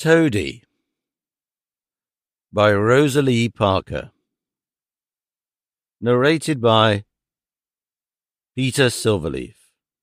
Toady by Rosalie Parker. Narrated by Peter Silverleaf.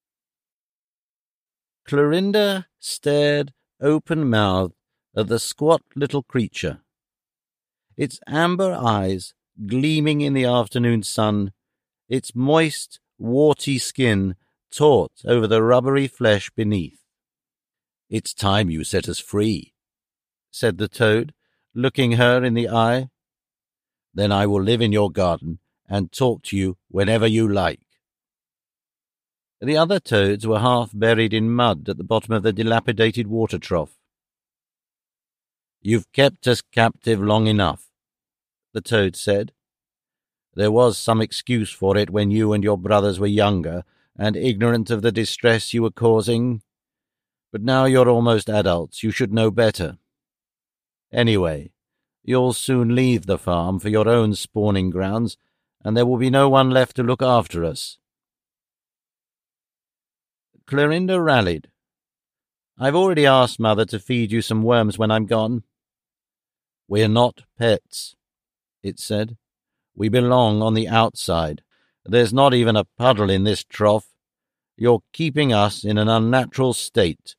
Clorinda stared open-mouthed at the squat little creature, its amber eyes gleaming in the afternoon sun, its moist, warty skin taut over the rubbery flesh beneath. "It's time you set us free," said the toad, looking her in the eye. "Then I will live in your garden and talk to you whenever you like." The other toads were half buried in mud at the bottom of the dilapidated water trough. "You've kept us captive long enough," the toad said. "There was some excuse for it when you and your brothers were younger and ignorant of the distress you were causing. But now you're almost adults, you should know better. Anyway, you'll soon leave the farm for your own spawning grounds, and there will be no one left to look after us." Clorinda rallied. "I've already asked Mother to feed you some worms when I'm gone." "We're not pets," it said. "We belong on the outside. There's not even a puddle in this trough. You're keeping us in an unnatural state.